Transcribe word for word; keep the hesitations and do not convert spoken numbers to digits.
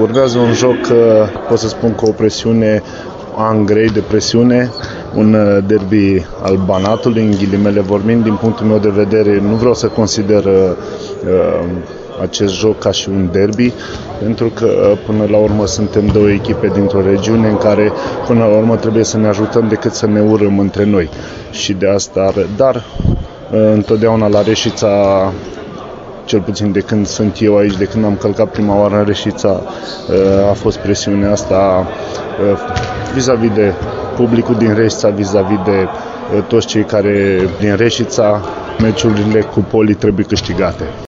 Urmează un joc, pot să spun, cu o presiune, an grei de presiune, un derby al Banatului, în ghilimele vorbind. Din punctul meu de vedere, nu vreau să consider uh, acest joc ca și un derby, pentru că până la urmă suntem două echipe dintr-o regiune în care până la urmă trebuie să ne ajutăm decât să ne urâm între noi. Și de asta, dar întotdeauna la Reșița, cel puțin de când sunt eu aici, de când am călcat prima oară în Reșița, a fost presiunea asta vis-a-vis de publicul din Reșița, vis-a-vis de toți cei care din Reșița, meciurile cu Poli trebuie câștigate.